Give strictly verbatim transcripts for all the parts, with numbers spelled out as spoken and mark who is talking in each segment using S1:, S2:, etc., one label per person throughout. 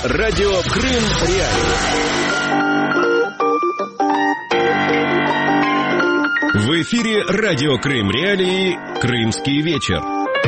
S1: Радио Крым Реалии. В эфире Радио Крым Реалии «Крымский вечер».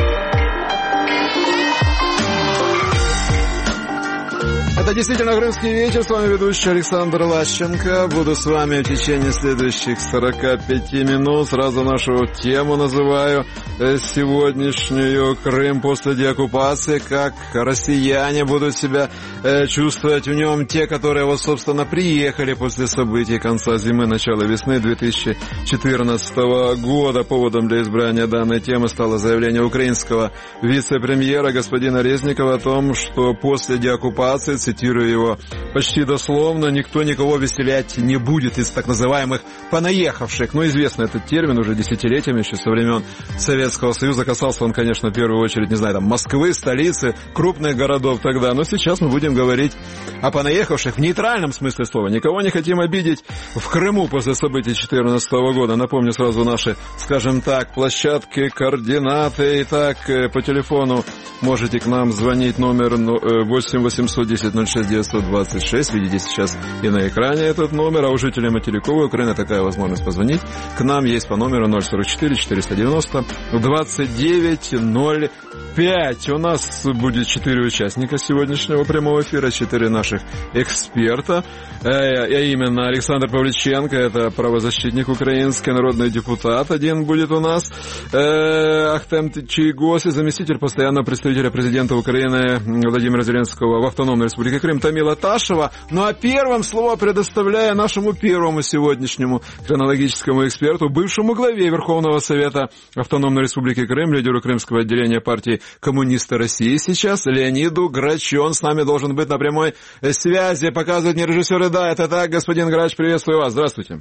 S2: Это действительно «Крымский вечер». С вами ведущий Александр Лащенко. Буду с вами в течение следующих сорока пяти минут. Сразу нашу тему называю сегодняшнюю. Крым после деоккупации. Как россияне будут себя чувствовать в нем. Те, которые вот, собственно, приехали после событий конца зимы, начала весны две тысячи четырнадцатого года. Поводом для избрания данной темы стало заявление украинского вице-премьера господина Резникова о том, что после деоккупации, цитирую его почти дословно, никто никого веселять не будет из так называемых понаехавших. Ну, известный этот термин уже десятилетиями, еще со времен Советского Союза. Касался он, конечно, в первую очередь, не знаю, там, Москвы, столицы, крупных городов тогда. Но сейчас мы будем говорить о понаехавших в нейтральном смысле слова. Никого не хотим обидеть в Крыму после событий две тысячи четырнадцатого года. Напомню сразу наши, скажем так, площадки, координаты. Итак, по телефону можете к нам звонить, номер восемь восемьсот десять ноль шесть девятьсот двадцать шесть. Видите сейчас и на экране этот номер. А у жителей материковой Украины такая возможность позвонить к нам есть по номеру ноль сорок четыре четыреста девяносто двадцать девять ноль пять. У нас будет четыре участника сегодняшнего прямого эфира, четыре наших эксперта. А именно Александр Павличенко, это правозащитник украинский, народный депутат один будет у нас. Ахтем Чайгоси, заместитель постоянного представителя президента Украины Владимира Зеленского в Автономной Республике Крым Тамила Ташева. Ну а первым слово предоставляю нашему первому сегодняшнему хронологическому эксперту, бывшему главе Верховного Совета Автономной Республики Крым, лидеру крымского отделения партии «Коммунисты России» сейчас, Леониду Грачу. Он с нами должен быть на прямой связи. Показывают мне режиссеры. Да, это так. Господин Грач, приветствую вас. Здравствуйте.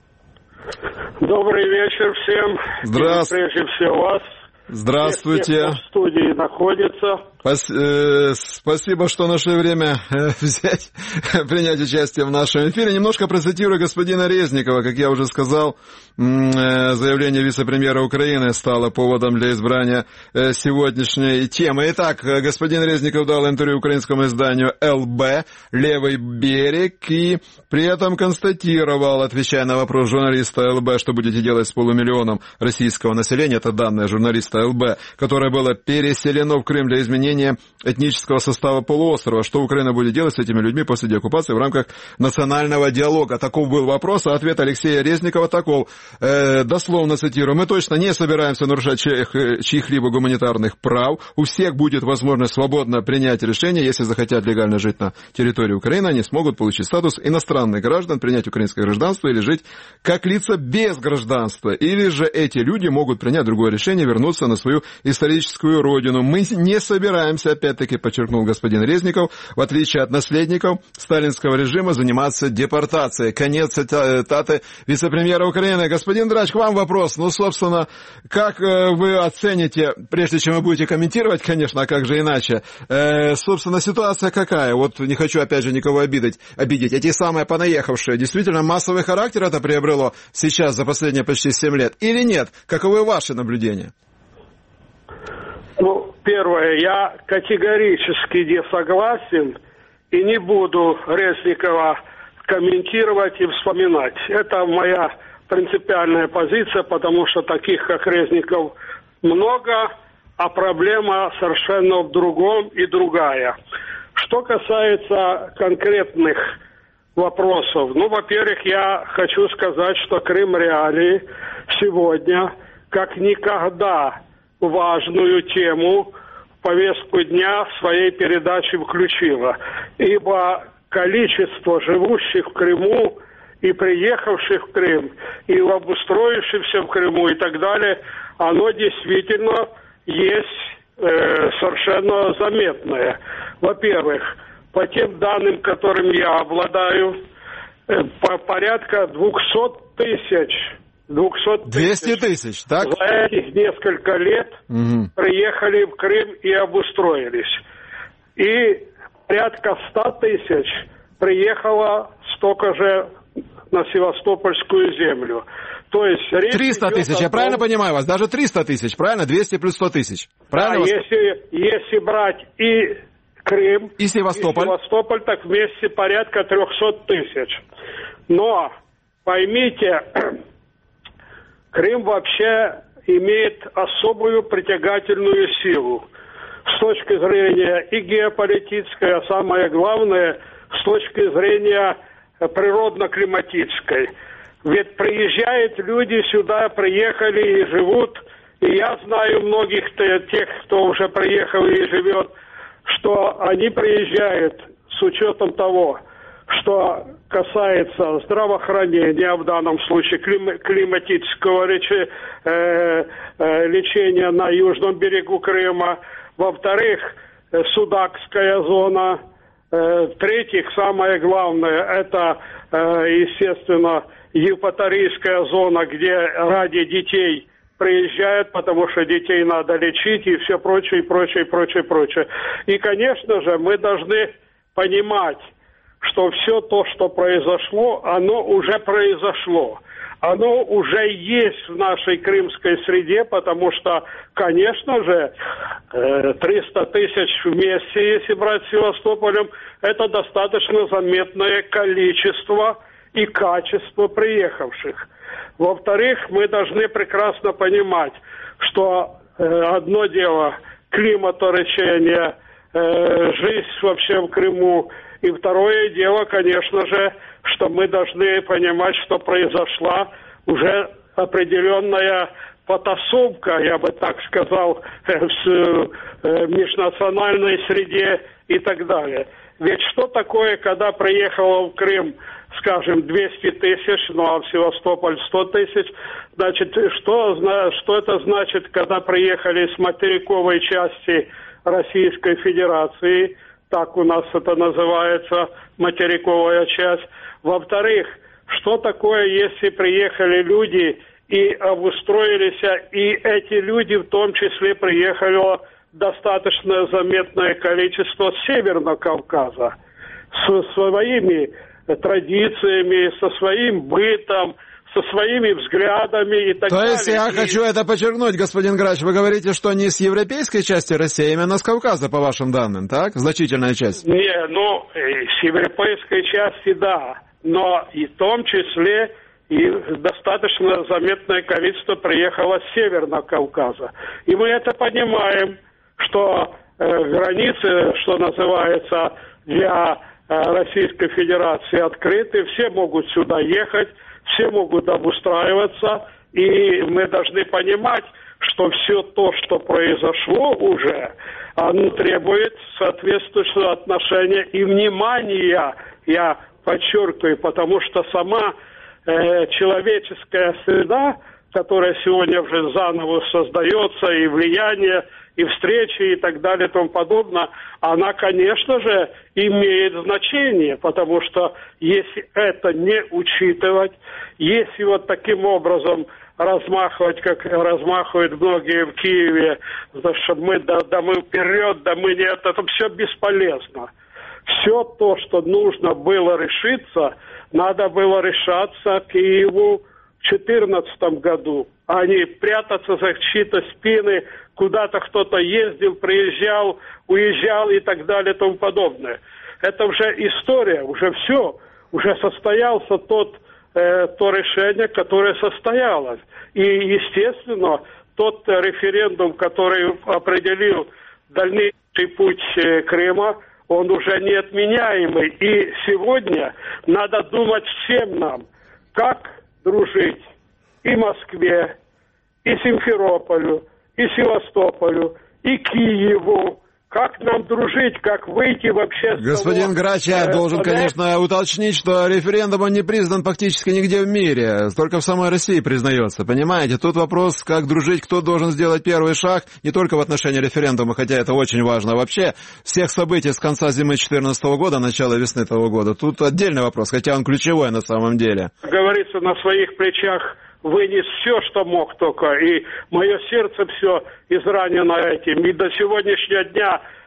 S3: Добрый вечер всем.
S2: Здравствуйте.
S3: Прежде всего вас.
S2: Здравствуйте.
S3: Те, кто в студии находится.
S2: Спасибо, что нашли время взять, принять участие в нашем эфире. Немножко процитирую господина Резникова. Как я уже сказал, заявление вице-премьера Украины стало поводом для избрания сегодняшней темы. Итак, господин Резников дал интервью украинскому изданию эл бэ «Левый берег» и при этом констатировал, отвечая на вопрос журналиста эл бэ, что будете делать с полумиллионом российского населения, это данные журналиста эл бэ, которое было переселено в Крым для изменения этнического состава полуострова. Что Украина будет делать с этими людьми после деоккупации в рамках национального диалога? Таков был вопрос, а ответ Алексея Резникова таков. Э, дословно цитирую. Мы точно не собираемся нарушать чьих, чьих-либо гуманитарных прав. У всех будет возможность свободно принять решение. Если захотят легально жить на территории Украины, они смогут получить статус иностранных граждан, принять украинское гражданство или жить как лица без гражданства. Или же эти люди могут принять другое решение, вернуться на свою историческую родину. Мы не собираемся, опять-таки подчеркнул господин Резников, в отличие от наследников сталинского режима, заниматься депортацией. Конец цитаты вице-премьера Украины. Господин Драч, к вам вопрос. Ну, собственно, как вы оцените, прежде чем вы будете комментировать, конечно, а как же иначе, э, собственно, ситуация какая? Вот не хочу, опять же, никого обидеть, обидеть. Эти самые понаехавшие, действительно массовый характер это приобрело сейчас за последние почти семь лет или нет? Каковы ваши наблюдения?
S3: Ну, первое, я категорически не согласен и не буду Резникова комментировать и вспоминать. Это моя принципиальная позиция, потому что таких, как Резников, много, а проблема совершенно в другом и другая. Что касается конкретных вопросов, ну, во-первых, я хочу сказать, что Крым Реалии сегодня как никогда важную тему в повестку дня в своей передаче включила. Ибо количество живущих в Крыму и приехавших в Крым, и обустроившихся в Крыму и так далее, оно действительно есть э, совершенно заметное. Во-первых, по тем данным, которыми я обладаю, э, по порядка двухсот тысяч
S2: двести тысяч, так?
S3: За этих несколько лет угу. приехали в Крым и обустроились. И порядка ста тысяч приехало столько же на Севастопольскую землю. То есть
S2: триста тысяч, я правильно понимаю вас? Даже триста тысяч, правильно? двести плюс сто тысяч. Правильно?
S3: Да, если, если брать и Крым
S2: и Севастополь.
S3: и Севастополь, так вместе порядка триста тысяч. Но поймите, Крым вообще имеет особую притягательную силу с точки зрения и геополитической, а самое главное, с точки зрения природно-климатической. Ведь приезжают люди сюда, приехали и живут, и я знаю многих тех, кто уже приехал и живет, что они приезжают с учетом того, что касается здравоохранения, в данном случае клим, климатического лечи, э, э, лечения на южном берегу Крыма, во-вторых, э, Судакская зона, э, в-третьих, самое главное, это, э, естественно, Евпаторийская зона, где ради детей приезжают, потому что детей надо лечить и все прочее, и прочее, и прочее, и прочее. И, конечно же, мы должны понимать, что все то, что произошло, оно уже произошло. Оно уже есть в нашей крымской среде, потому что, конечно же, триста тысяч вместе, если брать с Севастополем, это достаточно заметное количество и качество приехавших. Во-вторых, мы должны прекрасно понимать, что одно дело климаторечение, жизнь вообще в Крыму, и второе дело, конечно же, что мы должны понимать, что произошла уже определенная потасовка, я бы так сказал, в межнациональной среде и так далее. Ведь что такое, когда приехало в Крым, скажем, двести тысяч, ну а в Севастополь сто тысяч, значит, что, что это значит, когда приехали с материковой части Российской Федерации, так у нас это называется, материковая часть. Во-вторых, что такое, если приехали люди и обустроились, и эти люди в том числе приехали достаточно заметное количество с Северного Кавказа, со своими традициями, со своим бытом, со своими взглядами и так
S2: То
S3: далее.
S2: есть я
S3: и...
S2: хочу это подчеркнуть, господин Грач, вы говорите, что не с европейской части России, а именно с Кавказа, по вашим данным, так? Значительная часть.
S3: Не, ну, с европейской части, да, но и в том числе и достаточно заметное количество приехало с Северного Кавказа. И мы это понимаем, что э, границы, что называется, для э, Российской Федерации открыты, все могут сюда ехать, все могут обустраиваться, и мы должны понимать, что все то, что произошло уже, оно требует соответствующего отношения и внимания, я подчеркиваю, потому что сама э, человеческая среда, которая сегодня уже заново создается, и влияние, и встречи, и так далее, и тому подобное, она, конечно же, имеет значение, потому что если это не учитывать, если вот таким образом размахивать, как размахивают многие в Киеве, что мы, да, да мы вперед, да мы нет, это все бесполезно. Все то, что нужно было решиться, надо было решаться Киеву в две тысячи четырнадцатом году, а не прятаться за чьи-то спины, куда-то кто-то ездил, приезжал, уезжал и так далее и тому подобное. Это уже история, уже все, уже состоялся тот, э, то решение, которое состоялось. И, естественно, тот референдум, который определил дальнейший путь э, Крыма, он уже неотменяемый. И сегодня надо думать всем нам, как дружить и Москве, и Симферополю, и Севастополю, и Киеву. Как нам дружить, как выйти вообще...
S2: Господин Грач, я должен, конечно, уточнить, что референдум он не признан фактически нигде в мире, только в самой России признается, понимаете? Тут вопрос, как дружить, кто должен сделать первый шаг, не только в отношении референдума, хотя это очень важно, а вообще всех событий с конца зимы две тысячи четырнадцатого года, начала весны того года. Тут отдельный вопрос, хотя он ключевой на самом деле.
S3: Как говорится, на своих плечах вынес все, что мог только, и мое сердце все изранено этим. И до сегодняшнего дня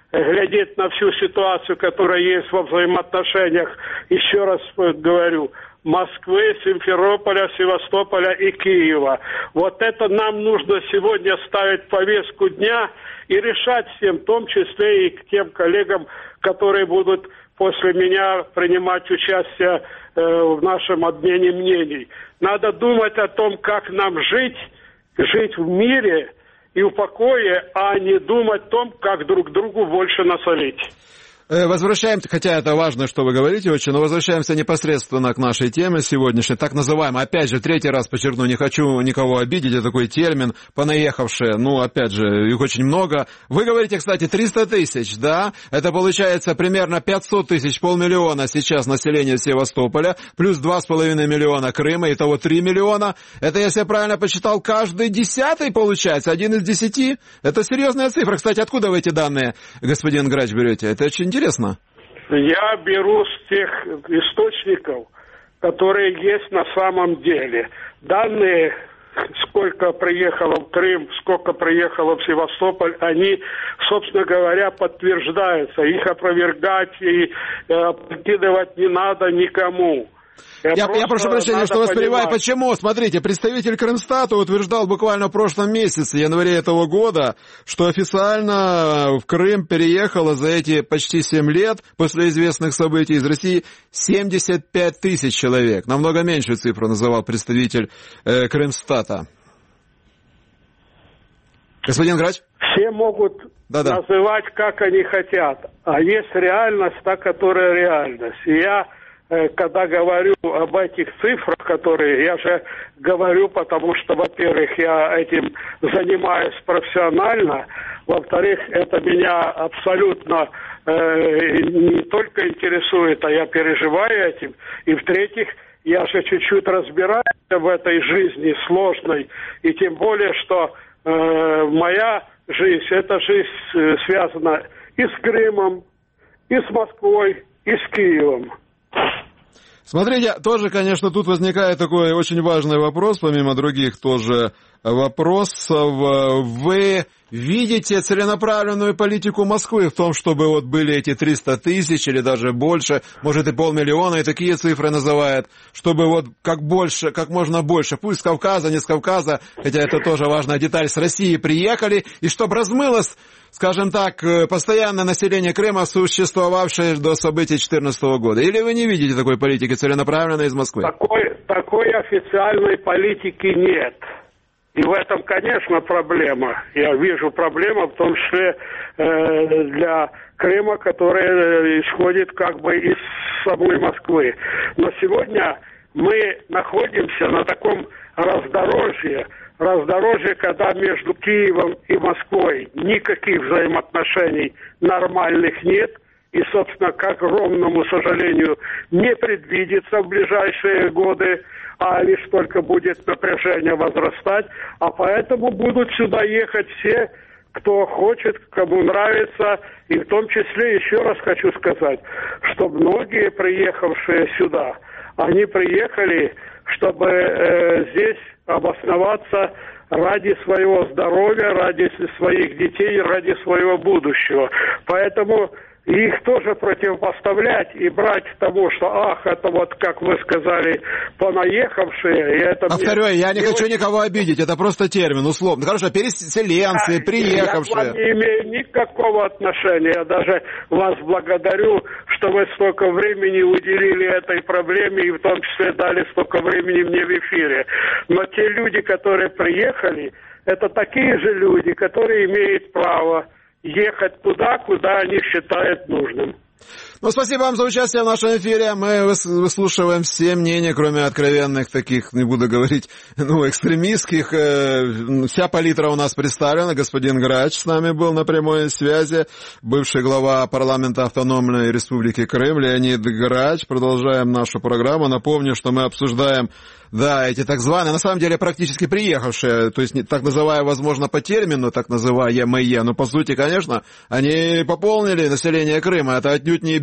S3: глядеть на всю ситуацию, которая есть во взаимоотношениях, еще раз говорю, Москвы, Симферополя, Севастополя и Киева. Вот это нам нужно сегодня ставить в повестку дня и решать всем, в том числе и к тем коллегам, которые будут после меня принимать участие э, в нашем обмене мнений. Надо думать о том, как нам жить, жить в мире и в покое, а не думать о том, как друг другу больше насолить.
S2: Возвращаемся, хотя это важно, что вы говорите очень, но возвращаемся непосредственно к нашей теме сегодняшней, так называемой, опять же, третий раз подчеркну, не хочу никого обидеть, это такой термин, понаехавшие, ну, опять же, их очень много. Вы говорите, кстати, триста тысяч, да? Это получается примерно пятьсот тысяч, полмиллиона сейчас населения Севастополя, плюс два с половиной миллиона Крыма, итого три миллиона. Это, если я правильно посчитал, каждый десятый получается, один из десяти. Это серьезная цифра. Кстати, откуда вы эти данные, господин Грач, берете? Это очень интересно. Интересно.
S3: Я беру с тех источников, которые есть на самом деле. Данные, сколько приехало в Крым, сколько приехало в Севастополь, они, собственно говоря, подтверждаются. Их опровергать и подкидывать не надо никому.
S2: Я, я, я прошу прощения, что вас перебиваю. Почему? Смотрите, представитель Крымстата утверждал буквально в прошлом месяце, январе этого года, что официально в Крым переехало за эти почти семь лет после известных событий из России семьдесят пять тысяч человек. Намного меньшую цифру называл представитель э, Крымстата. Господин Грач?
S3: Все могут Да-да. называть, как они хотят, а есть реальность, та, которая реальность. И я... Когда говорю об этих цифрах, которые я же говорю, потому что, во-первых, я этим занимаюсь профессионально, во-вторых, это меня абсолютно э, не только интересует, а я переживаю этим, и в-третьих, я же чуть-чуть разбираюсь в этой жизни сложной, и тем более, что э, моя жизнь, эта жизнь связана и с Крымом, и с Москвой, и с Киевом.
S2: Смотрите, тоже, конечно, тут возникает такой очень важный вопрос, помимо других тоже вопросов. Вы видите целенаправленную политику Москвы в том, чтобы вот были эти триста тысяч или даже больше, может и полмиллиона, и такие цифры называют, чтобы вот как больше, как можно больше, пусть с Кавказа, не с Кавказа, хотя это тоже важная деталь, с России приехали, и чтобы размылось, скажем так, постоянное население Крыма, существовавшее до событий две тысячи четырнадцатого года. Или вы не видите такой политики целенаправленной из Москвы?
S3: Такой, такой официальной политики нет. И в этом, конечно, проблема. Я вижу проблему, в том числе э, для Крыма, которая исходит как бы из самой Москвы. Но сегодня мы находимся на таком раздорожье, раздорожье, когда между Киевом и Москвой никаких взаимоотношений нормальных нет. И, собственно, к огромному сожалению, не предвидится в ближайшие годы, а лишь только будет напряжение возрастать. А поэтому будут сюда ехать все, кто хочет, кому нравится. И в том числе, еще раз хочу сказать, что многие приехавшие сюда, они приехали, чтобы э, здесь обосноваться ради своего здоровья, ради своих детей, ради своего будущего. Поэтому их тоже противопоставлять и брать того, что, ах, это вот, как вы сказали, понаехавшие. И это
S2: Повторяю,
S3: мне...
S2: я не и хочу вот... никого обидеть, это просто термин, условно. Хорошо, переселенцы,
S3: я,
S2: приехавшие.
S3: Я к вам не имею никакого отношения. Я даже вас благодарю, что вы столько времени уделили этой проблеме и в том числе дали столько времени мне в эфире. Но те люди, которые приехали, это такие же люди, которые имеют право ехать туда, куда они считают нужным.
S2: Ну, спасибо вам за участие в нашем эфире. Мы выслушиваем все мнения, кроме откровенных таких, не буду говорить, ну, экстремистских. Вся палитра у нас представлена. Господин Грач с нами был на прямой связи. Бывший глава парламента Автономной Республики Крым Леонид Грач. Продолжаем нашу программу. Напомню, что мы обсуждаем, да, эти так званые, на самом деле практически приехавшие, то есть так называя, возможно, по термину, так называемые, но по сути, конечно, они пополнили население Крыма. Это отнюдь не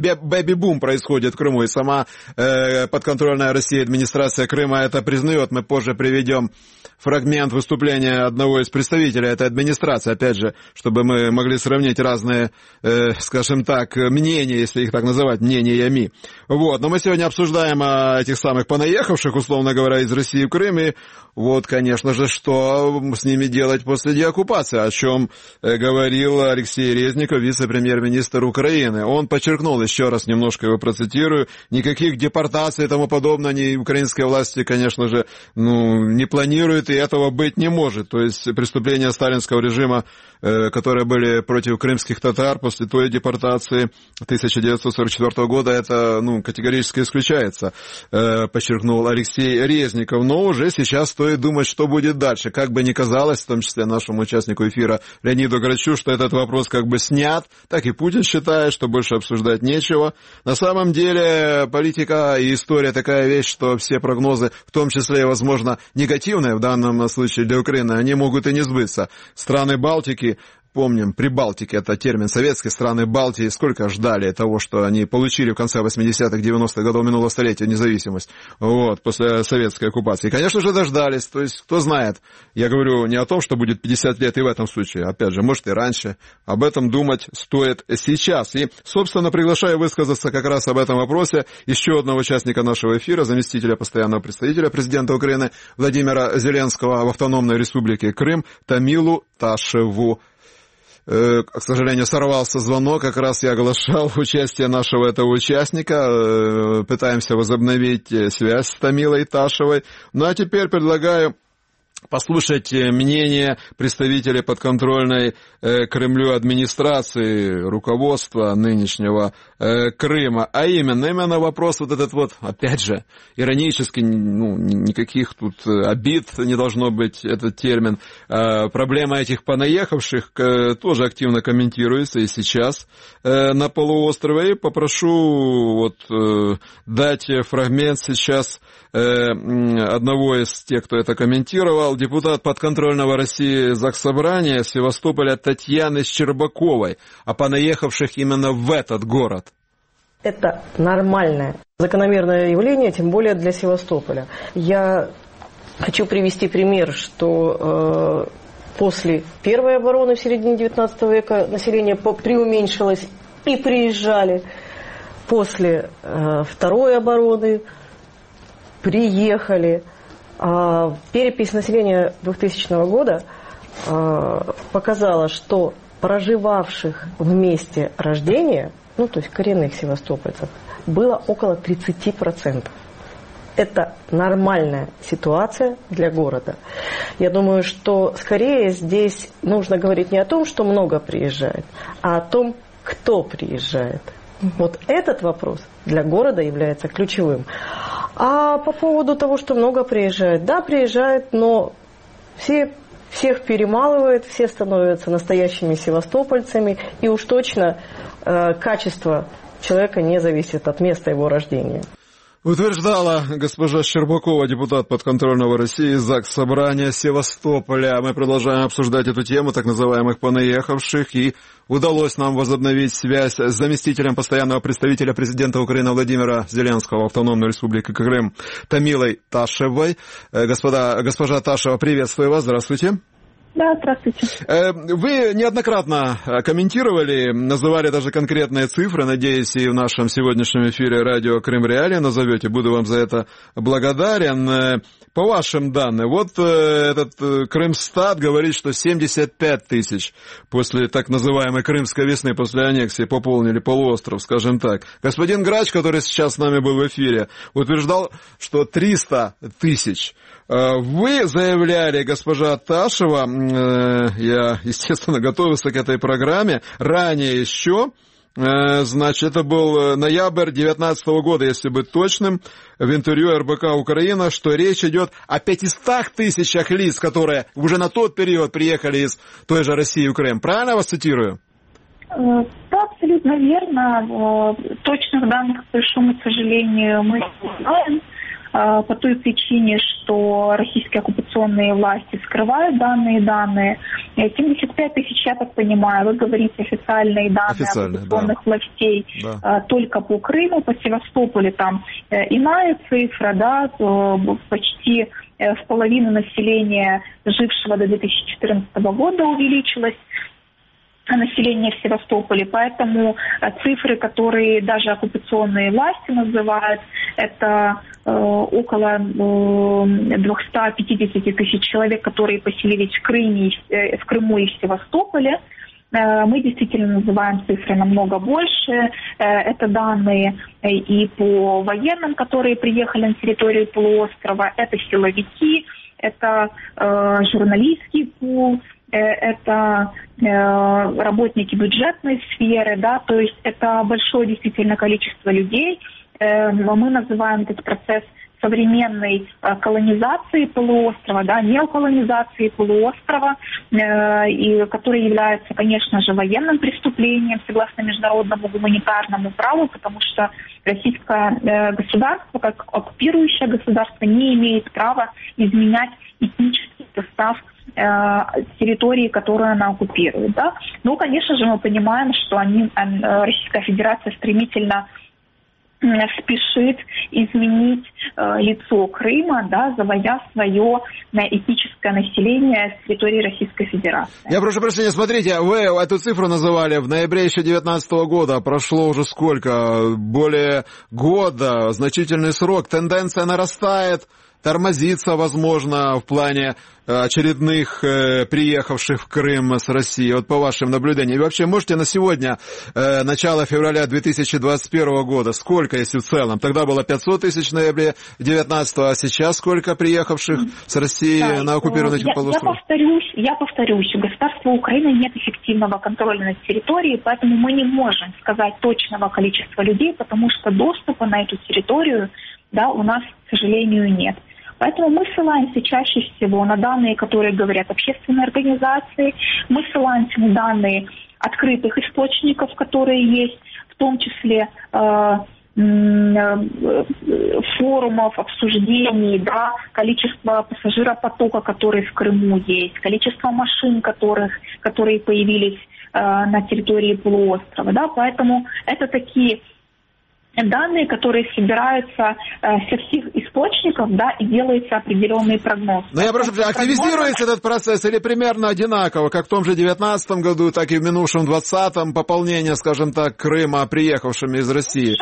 S2: бэби-бум происходит в Крыму, и сама э, подконтрольная России администрация Крыма это признает. Мы позже приведем фрагмент выступления одного из представителей этой администрации, опять же, чтобы мы могли сравнить разные, э, скажем так, мнения, если их так называть, мнениями. Вот, но мы сегодня обсуждаем о этих самых понаехавших, условно говоря, из России в Крым, и вот, конечно же, что с ними делать после деоккупации, о чем э, говорил Алексей Резников, вице-премьер-министр Украины. Он подчеркнул, еще раз немножко его процитирую, никаких депортаций и тому подобное ни украинской власти, конечно же, ну, не планирует, и этого быть не может. То есть преступления сталинского режима, э, которые были против крымских татар после той депортации тысяча девятьсот сорок четвёртого года, это, ну, категорически исключается, э, подчеркнул Алексей Резников. Но уже сейчас стоит думать, что будет дальше. Как бы ни казалось, в том числе нашему участнику эфира Леониду Грачу, что этот вопрос как бы снят, так и Путин считает, что больше обсуждать нечего. На самом деле политика и история такая вещь, что все прогнозы, в том числе, возможно, негативные в данном случае для Украины, они могут и не сбыться. Страны Балтики, помним, Прибалтики, это термин советский, страны Балтии сколько ждали того, что они получили в конце восьмидесятых, девяностых годов минулого столетия независимость, вот, после советской оккупации. И, конечно же, дождались, то есть, кто знает, я говорю не о том, что будет пятьдесят лет и в этом случае, опять же, может и раньше, об этом думать стоит сейчас. И, собственно, приглашаю высказаться как раз об этом вопросе еще одного участника нашего эфира, заместителя постоянного представителя президента Украины Владимира Зеленского в автономной республике Крым Тамилу Ташеву. К сожалению, сорвался звонок, как раз я оглашал участие нашего этого участника, пытаемся возобновить связь с Тамилой Ташевой. Ну а теперь предлагаю послушать мнение представителей подконтрольной э, Кремлю администрации, руководства нынешнего э, Крыма, а именно, именно вопрос вот этот вот, опять же, иронически, ну, никаких тут обид не должно быть, этот термин, э, проблема этих понаехавших э, тоже активно комментируется и сейчас э, на полуострове, и попрошу вот э, дать фрагмент сейчас э, одного из тех, кто это комментировал, депутат подконтрольного России Заксобрания Севастополя Татьяны Щербаковой, о понаехавших именно в этот город.
S4: Это нормальное, закономерное явление, тем более для Севастополя. Я хочу привести пример, что э, после первой обороны в середине девятнадцатого века население преуменьшилось и приезжали. После э, второй обороны приехали. А перепись населения двухтысячного года а, показала, что проживавших в месте рождения, ну то есть коренных севастопольцев, было около тридцать процентов. Это нормальная ситуация для города. Я думаю, что скорее здесь нужно говорить не о том, что много приезжает, а о том, кто приезжает. Вот этот вопрос для города является ключевым. А по поводу того, что много приезжает, да, приезжает, но все, всех перемалывает, все становятся настоящими севастопольцами, и уж точно э, качество человека не зависит от места его рождения.
S2: Утверждала госпожа Щербакова, депутат подконтрольного России Заксобрания Севастополя. Мы продолжаем обсуждать эту тему так называемых понаехавших, и удалось нам возобновить связь с заместителем постоянного представителя президента Украины Владимира Зеленского в автономной республике Крым Тамилой Ташевой. Господа, госпожа Ташева, приветствую вас, здравствуйте.
S5: Да, здравствуйте.
S2: Вы неоднократно комментировали, называли даже конкретные цифры, надеюсь, и в нашем сегодняшнем эфире радио Крым Реалии назовете, буду вам за это благодарен. По вашим данным, вот этот Крымстат говорит, что семьдесят пять тысяч после так называемой Крымской весны, после аннексии пополнили полуостров, скажем так. Господин Грач, который сейчас с нами был в эфире, утверждал, что триста тысяч. Вы заявляли, госпожа Ташева, я, естественно, готовился к этой программе, ранее еще, значит, это был ноябрь две тысячи девятнадцатого года, если быть точным, в интервью эр бэ ка Украина, что речь идет о пятистах тысячах лиц, которые уже на тот период приехали из той же России в Крым. Правильно я вас цитирую?
S5: Да, абсолютно верно. Точных данных, к большому сожалению, мы не знаем. по той причине, что российские оккупационные власти скрывают данные данные. семьдесят пять тысяч, я так понимаю, вы говорите официальные данные
S2: Официальные,
S5: оккупационных
S2: да.
S5: властей
S2: Да.
S5: только по Крыму, по Севастополю там иная цифра, да, почти в половину населения, жившего до две тысячи четырнадцатого года, увеличилось население в Севастополе, поэтому цифры, которые даже оккупационные власти называют, это э, около э, двести пятьдесят тысяч человек, которые поселились в Крыме, э, в Крыму и в Севастополе. Э, мы действительно называем цифры намного больше. Э, это данные и по военным, которые приехали на территорию полуострова, это силовики, это э, журналистский пул, это э, работники бюджетной сферы, да, то есть это большое действительно количество людей. Э, мы называем этот процесс современной э, колонизации полуострова, да, неоколонизации полуострова, э, и, который является, конечно же, военным преступлением согласно международному гуманитарному праву, потому что российское э, государство, как оккупирующее государство, не имеет права изменять этнический состав территории, которую она оккупирует. Да? Ну, конечно же, мы понимаем, что они, Российская Федерация стремительно спешит изменить э, лицо Крыма, да, заводя свое этническое население с территории Российской Федерации.
S2: Я прошу прощения, смотрите, вы эту цифру называли в ноябре еще девятнадцатого года, прошло уже сколько? Более года, значительный срок, тенденция нарастает, тормозится, возможно, в плане очередных э, приехавших в Крым с России, вот по вашим наблюдениям. И вообще, можете на сегодня, э, начало февраля две тысячи двадцать первого года, сколько, если в целом? Тогда было пятьсот тысяч в ноябре девятнадцатого, а сейчас сколько приехавших с России
S5: да,
S2: на оккупированный
S5: я,
S2: полуостров?
S5: Я повторюсь, я повторюсь, у государства Украины нет эффективного контроля над территорией, поэтому мы не можем сказать точного количества людей, потому что доступа на эту территорию, да, у нас, к сожалению, нет. Поэтому мы ссылаемся чаще всего на данные, которые говорят общественные организации, мы ссылаемся на данные открытых источников, которые есть, в том числе э, форумов, обсуждений, да, количество пассажиропотока, который в Крыму есть, количество машин, которых, которые появились э, на территории полуострова. Да, поэтому это такие данные, которые собираются э, со всех источников, да, и делается определенный прогноз.
S2: Но я прошу, активизируется этот процесс или примерно одинаково, как в том же девятнадцатом году, так и в минувшем двадцатом, пополнение, скажем так, Крыма приехавшими из России?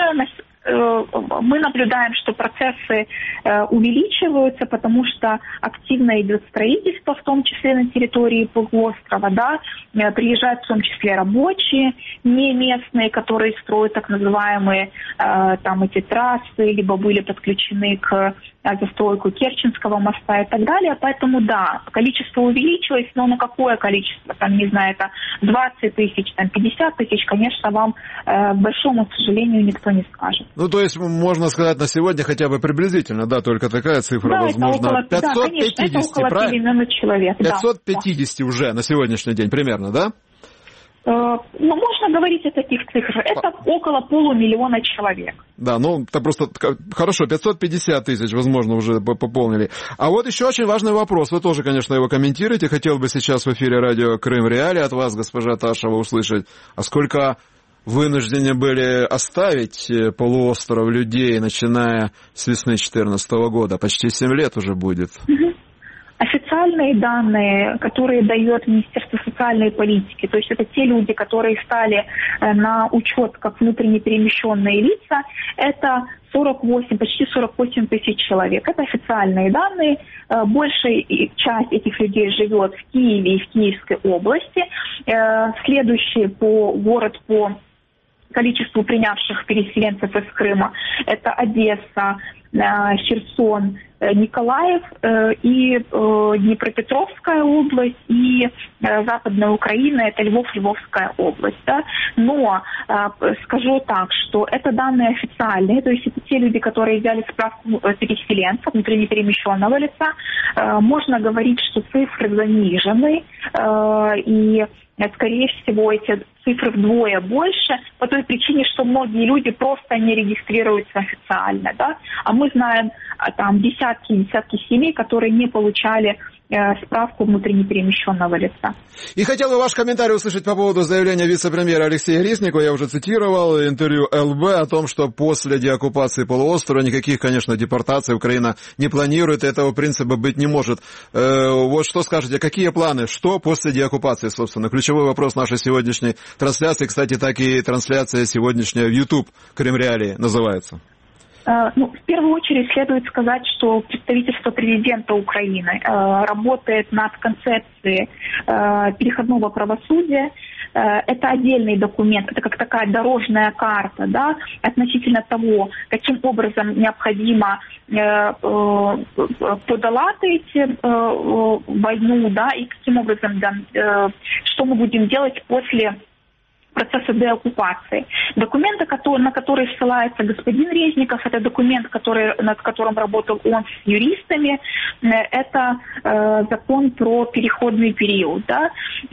S5: Мы наблюдаем, что процессы увеличиваются, потому что активно идет строительство, в том числе на территории полуострова, да, приезжают в том числе рабочие, не местные, которые строят так называемые там эти трассы, либо были подключены к застройку Керченского моста и так далее. Поэтому да, количество увеличилось, но на какое количество, там, не знаю, это двадцать тысяч, там, пятьдесят тысяч, конечно, вам, к большому сожалению, никто не скажет.
S2: Ну, то есть, можно сказать, на сегодня хотя бы приблизительно, да, только такая цифра,
S5: да,
S2: возможно,
S5: около,
S2: пятьсот пятьдесят,
S5: да, конечно, это около
S2: правильно?
S5: Человек,
S2: пятьсот пятьдесят да. Уже на сегодняшний день примерно, да?
S5: Ну, можно говорить о таких цифрах. Это около полумиллиона человек.
S2: Да, ну, это просто хорошо, пятьсот пятьдесят тысяч, возможно, уже пополнили. А вот еще очень важный вопрос. Вы тоже, конечно, его комментируете. Хотел бы сейчас в эфире радио Крым Реалии от вас, госпожа Ташева, услышать. А сколько вынуждены были оставить полуостров людей, начиная с весны две тысячи четырнадцатого года? Почти семь лет уже будет.
S5: Официальные данные, которые дает Министерство социальной политики, то есть это те люди, которые стали на учет как внутренне перемещенные лица, это сорок восемь, почти сорок восемь тысяч человек. Это официальные данные. Большая часть этих людей живет в Киеве и в Киевской области. Следующий по город по количеству принявших переселенцев из Крыма это Одесса, Херсон, Николаев и Днепропетровская область, и Западная Украина, это Львов, Львовская область. Да? Но скажу так, что это данные официальные, то есть это те люди, которые взяли справку переселенца, внутренне перемещенного лица. Можно говорить, что цифры занижены, и скорее всего, эти цифры вдвое больше, по той причине, что многие люди просто не регистрируются официально, да, а мы знаем там десятки и десятки семей, которые не получали э, справку внутренне перемещенного лица.
S2: И хотел бы ваш комментарий услышать по поводу заявления вице-премьера Алексея Резникова. Я уже цитировал интервью эл бэ о том, что после деоккупации полуострова никаких, конечно, депортаций Украина не планирует, этого принципа быть не может. Э, вот что скажете, какие планы, что после деоккупации, собственно? Ключевой вопрос нашей сегодняшней трансляции, кстати, так и трансляция сегодняшняя в YouTube Крым Реалии называется.
S5: Ну, в первую очередь следует сказать, что представительство президента Украины э, работает над концепцией э, переходного правосудия. Э, это отдельный документ, это как такая дорожная карта, да, относительно того, каким образом необходимо э, э, подолатывать э, войну, да, и каким образом, да, э, что мы будем делать после процесса деоккупации. Документы, на которые ссылается господин Резников, это документ, который, над которым работал он с юристами, это э, закон про переходный период. Да?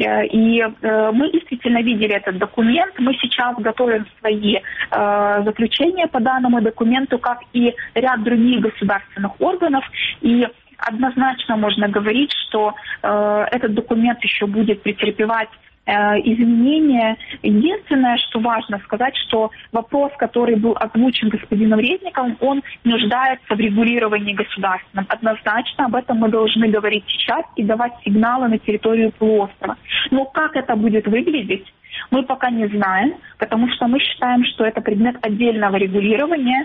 S5: И э, мы действительно видели этот документ, мы сейчас готовим свои э, заключения по данному документу, как и ряд других государственных органов, и однозначно можно говорить, что э, этот документ еще будет претерпевать изменения. Единственное, что важно сказать, что вопрос, который был озвучен господином Резниковым, он нуждается в регулировании государственном. Однозначно об этом мы должны говорить сейчас и давать сигналы на территорию полуострова. Но как это будет выглядеть, мы пока не знаем, потому что мы считаем, что это предмет отдельного регулирования,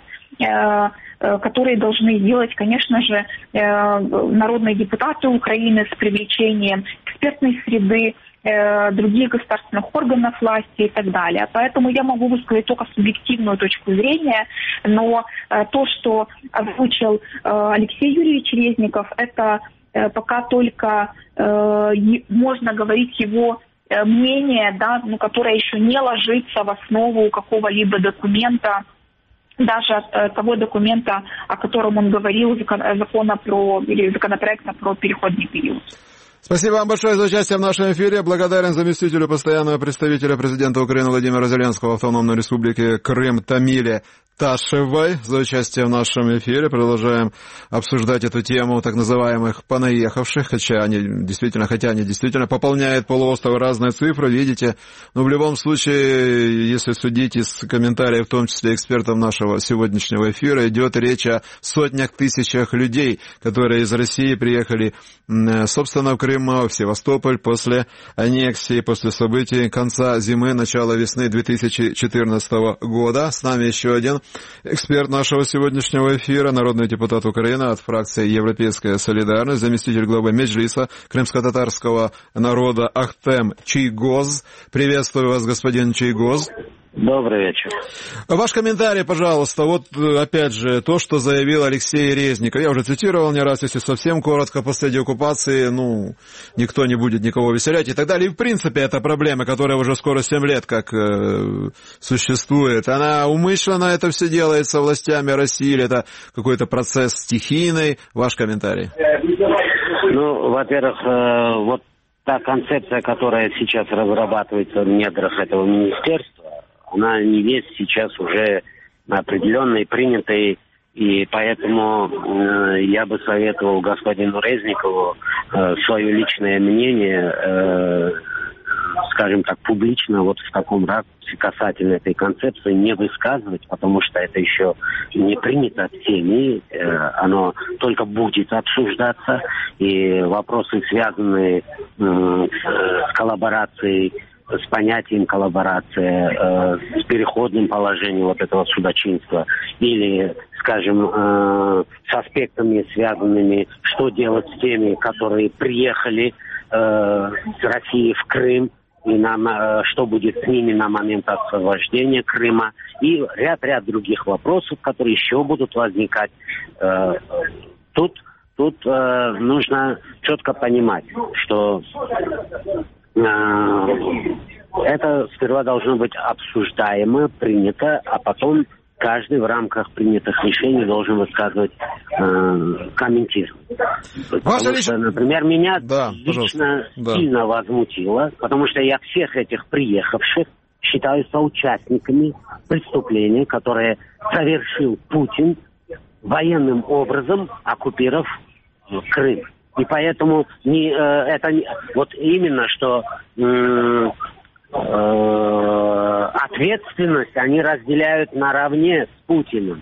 S5: которые должны делать, конечно же, народные депутаты Украины с привлечением экспертной среды, других государственных органов власти и так далее. Поэтому я могу высказать только субъективную точку зрения, но то, что озвучил Алексей Юрьевич Резников, это пока только можно говорить его мнение, да, ну, которое еще не ложится в основу какого-либо документа, даже того документа, о котором он говорил, закона про, или законопроекта про переходный период.
S2: Спасибо вам большое за участие в нашем эфире. Благодарен заместителю постоянного представителя президента Украины Владимира Зеленского в Автономной Республике Крым Тамиле Ташевой за участие в нашем эфире. Продолжаем обсуждать эту тему так называемых понаехавших, хотя они действительно, хотя они действительно пополняют полуостров разные цифры, видите. Но в любом случае, если судить из комментариев, в том числе экспертов нашего сегодняшнего эфира, идет речь о сотнях тысячах людей, которые из России приехали, собственно, в Крым, в Севастополь после аннексии, после событий конца зимы, начала весны две тысячи четырнадцатого года. С нами еще один эксперт нашего сегодняшнего эфира, народный депутат Украины от фракции «Европейская солидарность», заместитель главы Меджлиса крымско-татарского народа Ахтем Чийгоз. Приветствую вас, господин Чийгоз.
S6: Добрый вечер.
S2: Ваш комментарий, пожалуйста. Вот, опять же, то, что заявил Алексей Резников. Я уже цитировал не раз, если совсем коротко, после деоккупации, ну, никто не будет никого веселять и так далее. И, в принципе, эта проблема, которая уже скоро семь лет как э, существует, она умышленно это все делается властями России, или это какой-то процесс стихийный? Ваш комментарий.
S6: Ну, во-первых, э, вот та концепция, которая сейчас разрабатывается в недрах этого министерства, она не есть сейчас уже определенной, принятой, и поэтому э, я бы советовал господину Резникову э, свое личное мнение, э, скажем так, публично, вот в таком ракурсе касательно этой концепции не высказывать, потому что это еще не принято всеми, э, оно только будет обсуждаться, и вопросы, связанные э, с, с коллаборацией, с понятием коллаборация, э, с переходным положением вот этого судочинства или, скажем, э, с аспектами, связанными, что делать с теми, которые приехали э, с России в Крым, и нам, э, что будет с ними на момент освобождения Крыма, и ряд-ряд других вопросов, которые еще будут возникать. Э, тут, тут э, нужно четко понимать, что э, это сперва должно быть обсуждаемо, принято, а потом каждый в рамках принятых решений должен высказывать э, комментировать. Потому
S2: лич...
S6: что, например, меня
S2: да,
S6: лично
S2: да.
S6: сильно возмутило, потому что я всех этих приехавших считаю соучастниками преступления, которое совершил Путин военным образом, оккупировав Крым. И поэтому не, э, это не, вот именно что э, э, ответственность они разделяют наравне с Путиным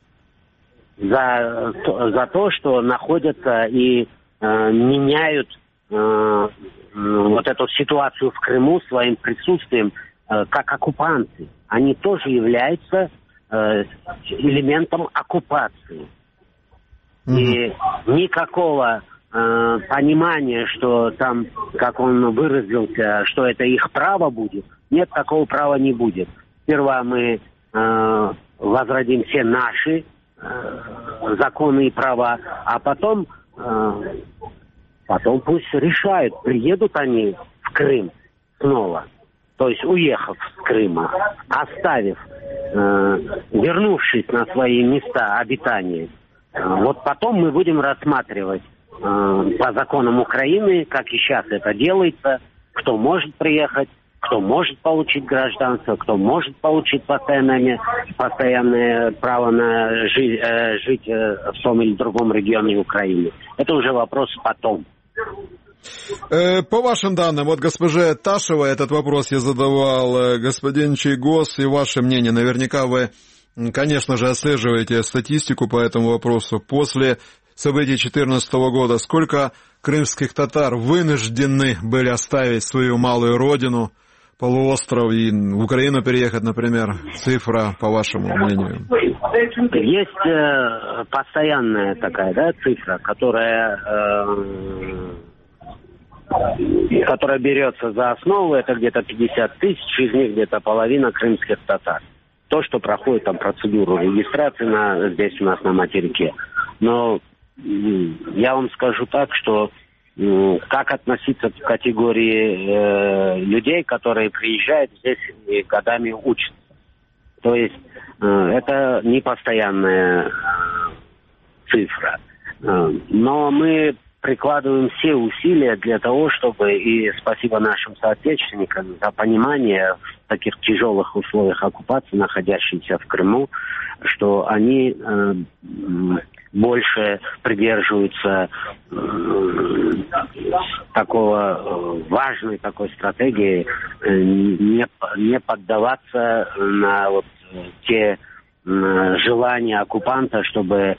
S6: за, за то, что находятся и э, меняют э, вот эту ситуацию в Крыму своим присутствием э, как оккупанты. Они тоже являются э, элементом оккупации. Mm-hmm. И никакого э, понимания, что там, как он выразился, что это их право будет, нет, такого права не будет. Сперва мы э, возродим все наши э, законы и права, а потом, э, потом пусть решают, приедут они в Крым снова, то есть уехав с Крыма, оставив, э, вернувшись на свои места обитания. Вот потом мы будем рассматривать э, по законам Украины, как и сейчас это делается, кто может приехать, кто может получить гражданство, кто может получить постоянное, постоянное право на жи, э, жить э, в том или другом регионе Украины. Это уже вопрос потом.
S2: По вашим данным, вот госпоже Ташева этот вопрос я задавал, господин Чайгоз, и ваше мнение, наверняка вы, конечно же, отслеживаете статистику по этому вопросу. После событий две тысячи четырнадцатого года сколько крымских татар вынуждены были оставить свою малую родину, полуостров, и в Украину переехать, например? Цифра, по вашему мнению?
S6: Есть э, постоянная такая, да, цифра, которая, э, которая берется за основу, это где-то пятьдесят тысяч, из них где-то половина крымских татар. То, что проходит там процедуру регистрации на, здесь у нас на материке. Но я вам скажу так, что как относиться к категории э, людей, которые приезжают здесь и годами учатся. То есть э, это не постоянная цифра. Э, но мы прикладываем все усилия для того, чтобы, и спасибо нашим соотечественникам за понимание в таких тяжелых условиях оккупации, находящихся в Крыму, что они э, больше придерживаются э, такого важной такой стратегии, э, не, не поддаваться на вот те э, желания оккупанта, чтобы э,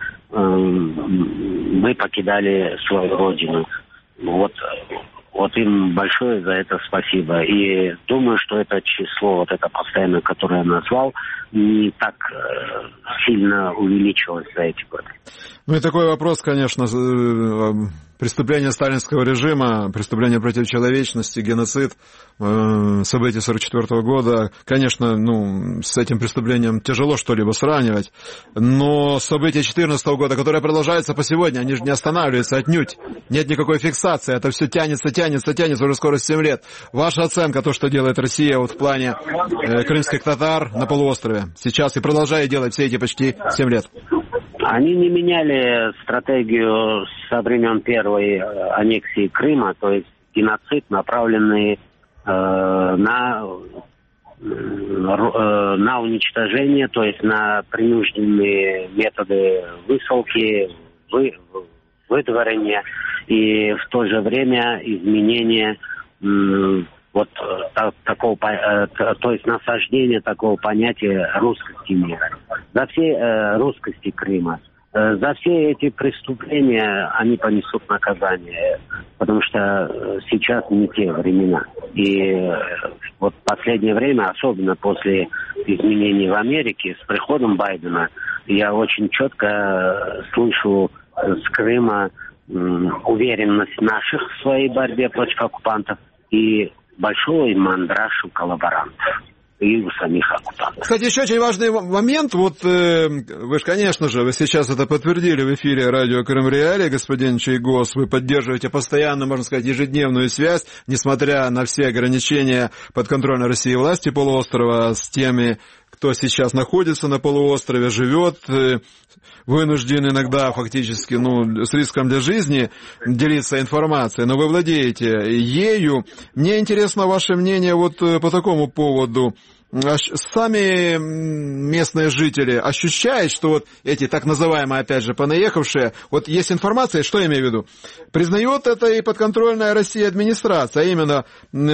S6: мы покидали свою родину. Вот, вот им большое за это спасибо. И думаю, что это число, вот это постоянное, которое я назвал, не так э, сильно увеличилось за эти годы.
S2: Ну и такой вопрос, конечно, преступление сталинского режима, преступление против человечности, геноцид, э, события сорок четвёртого года, конечно, ну, с этим преступлением тяжело что-либо сравнивать, но события четырнадцатого года, которые продолжаются по сегодня, они же не останавливаются отнюдь, нет никакой фиксации, это все тянется, тянется, тянется, уже скоро семь лет. Ваша оценка, то, что делает Россия вот в плане э, крымских татар на полуострове сейчас и продолжает делать все эти почти семь лет?
S6: Они не меняли стратегию со времен первой аннексии Крыма, то есть геноцид, направленный э, на, э, на уничтожение, то есть на принужденные методы высылки, вы, выдворения и в то же время изменение э, вот так, такого, э, то есть насаждение такого понятия русскости мира, за все э, русскости Крыма. Э, за все эти преступления они понесут наказание, потому что сейчас не те времена. И э, вот в последнее время, особенно после изменений в Америке, с приходом Байдена, я очень четко слышу с Крыма э, уверенность наших в своей борьбе против оккупантов и большой мандраж у коллаборантов. И и у самих оккупантов.
S2: Кстати, еще очень важный момент. Вот э, вы же, конечно же, вы сейчас это подтвердили в эфире радио Крым Реалии, господин Чайгоз, вы поддерживаете постоянно, можно сказать, ежедневную связь, несмотря на все ограничения подконтрольной России власти полуострова, с теми, кто сейчас находится на полуострове, живет, вынужден иногда фактически, ну, с риском для жизни делиться информацией, но вы владеете ею. Мне интересно ваше мнение вот по такому поводу. Сами местные жители ощущают, что вот эти так называемые, опять же, понаехавшие, вот есть информация, что я имею в виду? Признает это и подконтрольная России администрация, а именно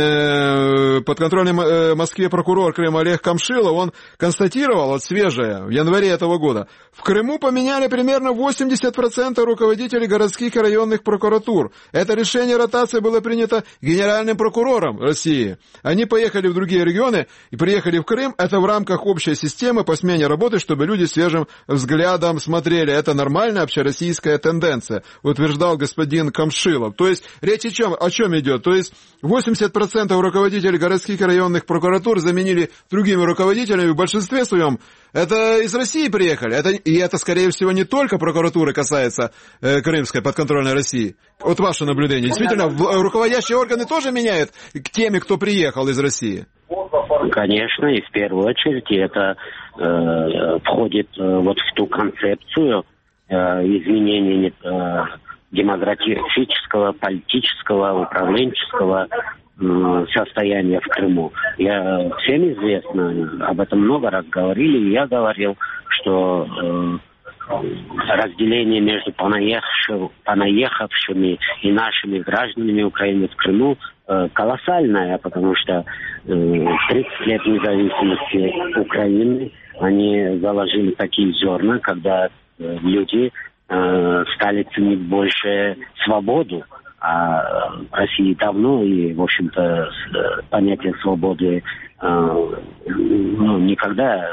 S2: э, подконтрольный э, Москве прокурор Крыма Олег Камшилов, он констатировал, вот свежее, в январе этого года, в Крыму поменяли примерно восемьдесят процентов руководителей городских и районных прокуратур. Это решение ротации было принято генеральным прокурором России. Они поехали в другие регионы и приехали в Крым, это в рамках общей системы по смене работы, чтобы люди свежим взглядом смотрели. Это нормальная общероссийская тенденция, утверждал господин Камшилов. То есть речь о чем, о чем идет? То есть восемьдесят процентов руководителей городских и районных прокуратур заменили другими руководителями, в большинстве своем это из России приехали. Это, и это, скорее всего, не только прокуратуры касается э, крымской подконтрольной России. Вот ваше наблюдение. Действительно, в, руководящие органы тоже меняют к теми, кто приехал из России?
S6: Конечно, и в первую очередь это э, входит э, вот в ту концепцию э, изменения э, демографического, политического, управленческого э, состояния в Крыму. Я, всем известно, об этом много раз говорили, и я говорил, что э, разделение между понаехавшими, понаехавшими и нашими гражданами Украины в Крыму э, колоссальное, потому что э, тридцать лет независимости Украины они заложили такие зерна, когда э, люди э, стали ценить больше свободу. А в России давно, и, в общем-то, понятие свободы э, ну, никогда...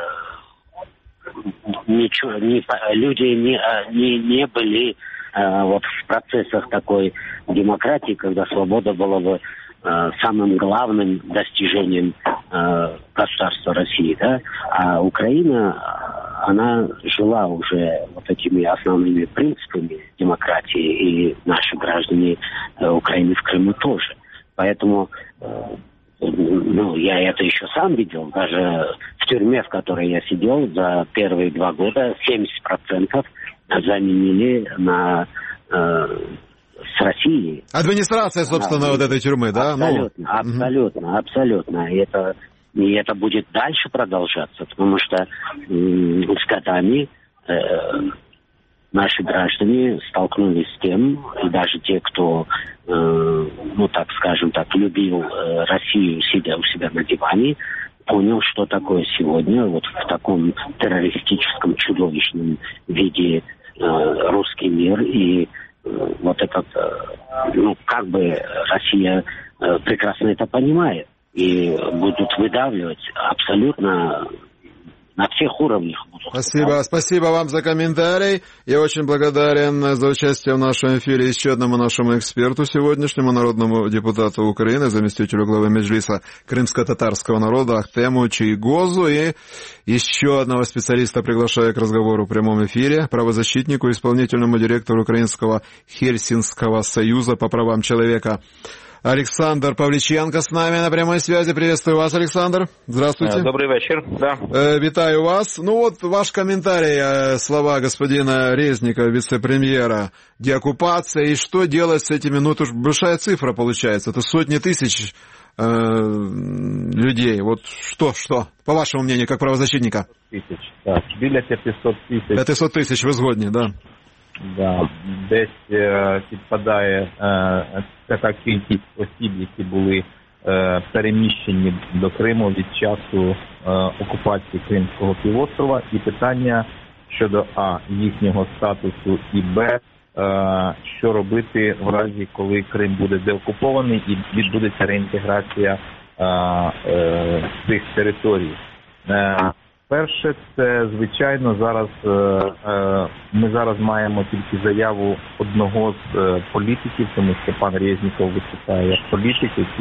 S6: Ничего, не, люди не, не, не были э, вот в процессах такой демократии, когда свобода была бы э, самым главным достижением э, государства России, да? А Украина, она жила уже вот этими основными принципами демократии, и наши граждане э, Украины в Крыму тоже. Поэтому э, ну, я это еще сам видел, даже в тюрьме, в которой я сидел за первые два года, семьдесят процентов заменили на э, с Россией.
S2: Администрация, собственно, а, вот этой тюрьмы, да?
S6: Абсолютно,
S2: ну,
S6: абсолютно, угу. абсолютно. И это, и это будет дальше продолжаться, потому что м- с годами э, наши граждане столкнулись с тем, и даже те, кто, э, ну так скажем так, любил э, Россию, сидя у себя на диване, понял, что такое сегодня, вот в таком террористическом, чудовищном виде э, русский мир, и э, вот этот, э, ну как бы Россия э, прекрасно это понимает, и будут выдавливать абсолютно на всех уровнях.
S2: Спасибо, спасибо вам за комментарий. Я очень благодарен за участие в нашем эфире еще одному нашему эксперту сегодняшнему, народному депутату Украины, заместителю главы Меджлиса крымско-татарского народа Ахтему Чайгозу. И еще одного специалиста приглашаю к разговору в прямом эфире, правозащитнику, исполнительному директору Украинского Хельсинского союза по правам человека Александр Павличенко с нами на прямой связи. Приветствую вас, Александр. Здравствуйте.
S7: Добрый вечер. Да.
S2: Э, витаю вас. Ну вот ваш комментарий, э, слова господина Резника, вице-премьера, деоккупация, и что делать с этими, ну это уж большая цифра получается, это сотни тысяч э, людей. Вот что, что, по вашему мнению, как правозащитника?
S7: Тисяч, так, біля п'ятсот тисяч.
S2: п'ятсот тисяч, ви згодні, да.
S7: Да, десь е, підпадає е, така кількість осіб, які були е, переміщені до Криму від часу е, окупації Кримського півострова, і питання щодо а їхнього статусу, і б е, що робити в разі, коли Крим буде деокупований і відбудеться реінтеграція е, е, цих територій. Е, Перше, це, звичайно, зараз е, ми зараз маємо тільки заяву одного з е, політиків, тому що пан Резніков виступає як політик, який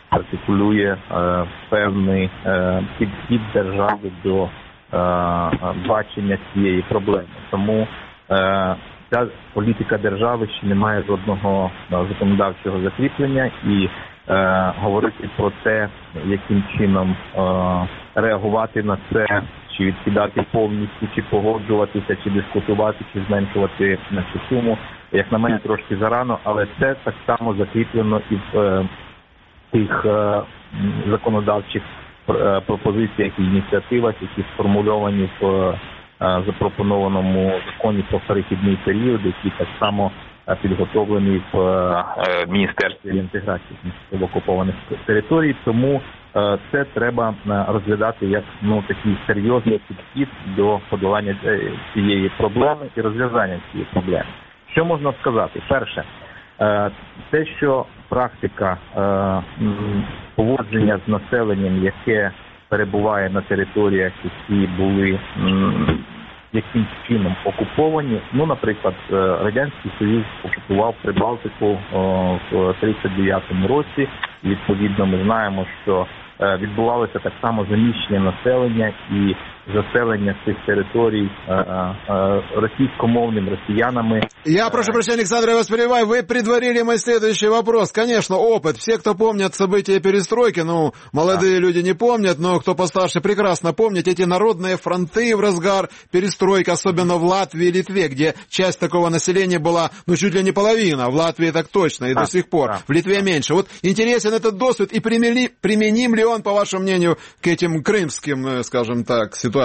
S7: артикулює е, певний е, підхід держави до е, бачення цієї проблеми. Тому е, ця політика держави ще не має жодного законодавчого закріплення, і е, говорити про те, яким чином е, реагувати на це, чи відкидати повністю, чи погоджуватися, чи дискутувати, чи зменшувати на цю суму, як на мене, трошки зарано, але це так само закріплено і в е, тих е, законодавчих е, пропозиціях і ініціативах, які сформульовані в е, запропонованому законі про перехідний період, який так само е, підготовлений в е, Міністерстві інтеграції тимчасово окупованих територій. Тому е, це треба е, розглядати як ну, такий серйозний підхід до подолання цієї проблеми і розв'язання цієї проблеми. Що можна сказати? Перше, те, що практика поводження з населенням, яке перебуває на територіях, які були якимсь чином окуповані, ну, наприклад, Радянський Союз окупував Прибалтику в тридцять дев'ятому році, і, відповідно, ми знаємо, що відбувалося так само заміщення населення і заселення цих территорий э, э, российскомовными россиянами.
S2: Я прошу прощения, Александр, я вас перебиваю. Вы предварили мой следующий вопрос. Конечно, опыт. Все, кто помнят события перестройки, ну, молодые да. люди не помнят, но кто постарше прекрасно помнит эти народные фронты в разгар перестройки, особенно в Латвии и Литве, где часть такого населения была, ну, чуть ли не половина. В Латвии так точно, и да. до сих пор. Да. В Литве меньше. Вот интересен этот досвид, и применим, применим ли он, по вашему мнению, к этим крымским, скажем так, ситуациям?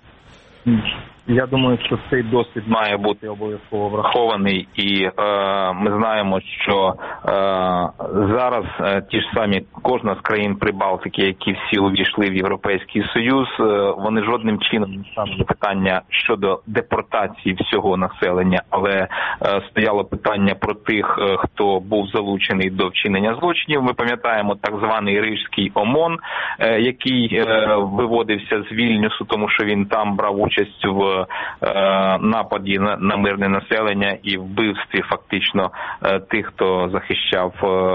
S7: Я думаю, що цей досвід має бути обов'язково врахований, і е, ми знаємо, що е, зараз е, ті ж самі, кожна з країн Прибалтики, які всі увійшли в Європейський Союз, е, вони жодним чином не ставили питання щодо депортації всього населення, але е, стояло питання про тих, е, хто був залучений до вчинення злочинів. Ми пам'ятаємо так званий Рижський ОМОН, е, який е, виводився з Вільнюсу, тому що він там брав участь в нападі на, на мирне населення і вбивстві фактично тих, хто захищав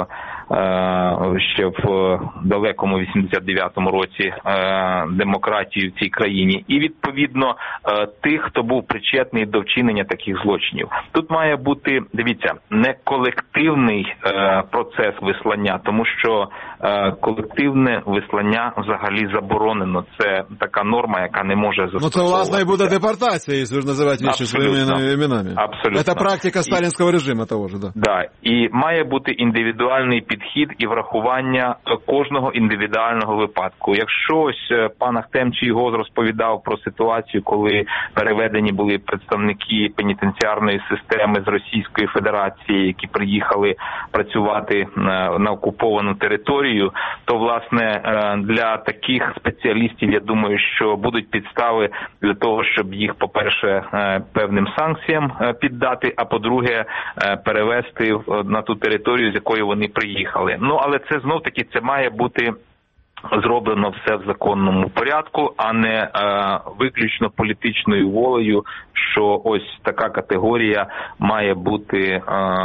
S7: ще в далекому вісімдесят дев'ятому році демократію в цій країні. І, відповідно, тих, хто був причетний до вчинення таких злочинів. Тут має бути, дивіться, не колективний процес вислання, тому що колективне вислання взагалі заборонено. Це така норма, яка не може застосовуватися.
S2: Ну, це, власне, і буде депортація, якщо ж називати речі своїми іменами.
S7: Абсолютно.
S2: Це практика сталінського режиму того ж, да.
S7: Да. І має бути індивідуальний підхід і врахування кожного індивідуального випадку. Якщо ось пан Ахтем Чийгоз розповідав про ситуацію, коли переведені були представники пенітенціарної системи з Російської Федерації, які приїхали працювати на окуповану територію, то, власне, для таких спеціалістів, я думаю, що будуть підстави для того, щоб їх, по-перше, певним санкціям піддати, а по-друге, перевести на ту територію, з якої вони приїхали. Ну, але це знов-таки, це має бути зроблено все в законному порядку, а не е, виключно політичною волею, що ось така категорія має бути е,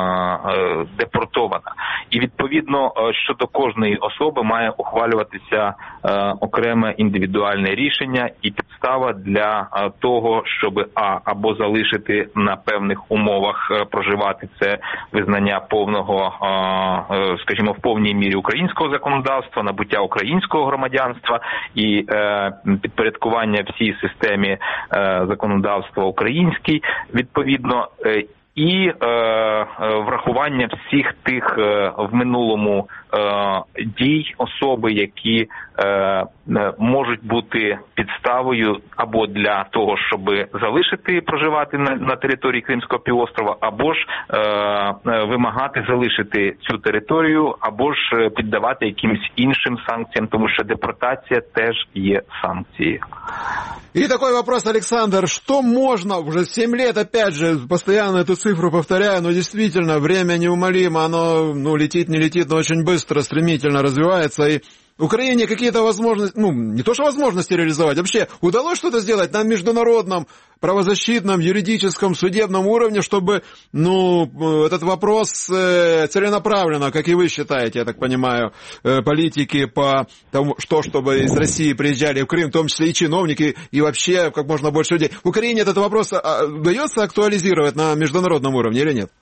S7: е, депортована. І, відповідно, щодо кожної особи має ухвалюватися е, окреме індивідуальне рішення і підстава для е, того, щоб а, або залишити на певних умовах е, проживати, це визнання повного, е, е, скажімо, в повній мірі українського законодавства, набуття українського громадянства і е, підпорядкування всій системі е, законодавства українській, відповідно, е, і е, врахування всіх тих е, в минулому е, дій особи, які е, можуть бути підставою або для того, щоб залишити проживати на, на території Кримського півострова, або ж е, вимагати залишити цю територію, або ж піддавати якимось іншим санкціям, тому що депортація теж є санкцією.
S2: И такой вопрос, Александр, что можно, уже семь лет, опять же, постоянно эту цифру повторяю, но действительно, время неумолимо, оно, ну, летит, не летит, но очень быстро, стремительно развивается, и Украине какие-то возможности, ну, не то что возможности реализовать, вообще удалось что-то сделать на международном, правозащитном, юридическом, судебном уровне, чтобы, ну, этот вопрос целенаправленно, как и вы считаете, я так понимаю, политики по тому, что, чтобы из России приезжали в Крым, в том числе и чиновники, и вообще как можно больше людей. В Украине этот вопрос удается актуализировать на международном уровне или нет?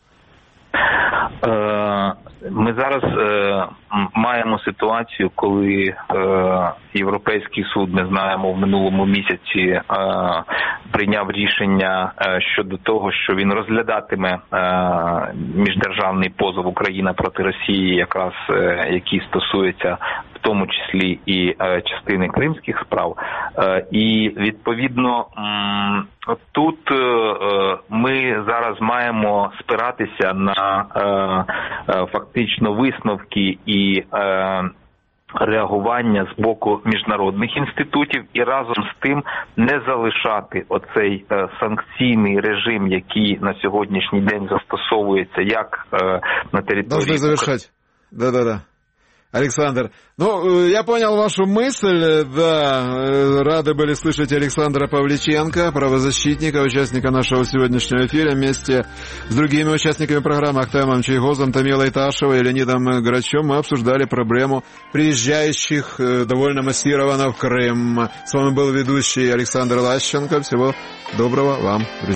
S8: Ми зараз е, маємо ситуацію, коли е, Європейський суд, ми знаємо, в минулому місяці е, прийняв рішення е, щодо того, що він розглядатиме е, міждержавний позов Україна проти Росії, якраз е, який стосується в тому числі і е, частини кримських справ. Е, і відповідно м, тут е, ми зараз маємо спиратися на е, е, фактично висновки і е, реагування з боку міжнародних інститутів і разом з тим не залишати оцей е, санкційний режим, який на сьогоднішній день застосовується як е, на території...
S2: Должны завершать. Да-да-да. Александр, ну, я понял вашу мысль, да, рады были слышать Александра Павличенко, правозащитника, участника нашего сегодняшнего эфира, вместе с другими участниками программы Актаемом Чайгозом, Тамилой Ташевой и Леонидом Грачем мы обсуждали проблему приезжающих довольно массированно в Крым. С вами был ведущий Александр Лащенко. Всего доброго вам, друзья.